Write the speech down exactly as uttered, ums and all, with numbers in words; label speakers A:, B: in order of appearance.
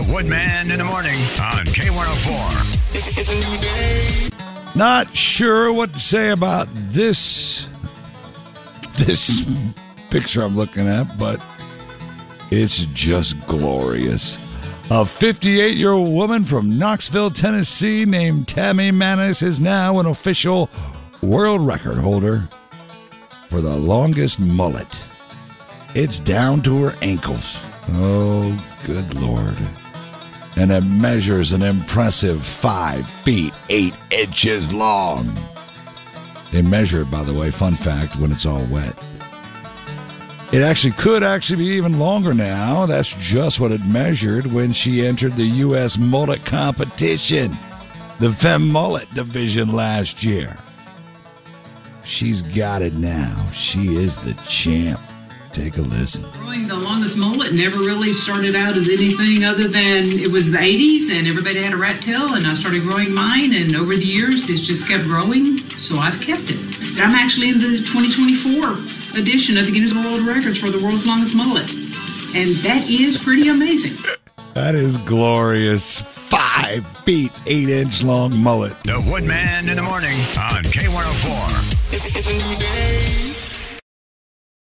A: The Woodman in the morning on K one oh four. It's, it's a new day.
B: Not sure what to say about this this picture I'm looking at, but it's just glorious. A fifty-eight-year-old woman from Knoxville, Tennessee, named Tammy Manis, is now an official world record holder for the longest mullet. It's down to her ankles. Oh, good Lord. And it measures an impressive five feet, eight inches long. They measure it, by the way, fun fact, when it's all wet. It actually could actually be even longer now. That's just what it measured when she entered the U S mullet competition, the Femme Mullet division last year. She's got it now. She is the champ. Take a listen.
C: Growing the longest mullet never really started out as anything other than it was the eighties and everybody had a rat tail, and I started growing mine, and over the years it's just kept growing, so I've kept it. I'm actually in the twenty twenty-four edition of the Guinness World Records for the world's longest mullet, and that is pretty amazing.
B: That is glorious. Five feet, eight inch long mullet.
A: The Woodman in the morning on K one oh four. It's, it's a new day.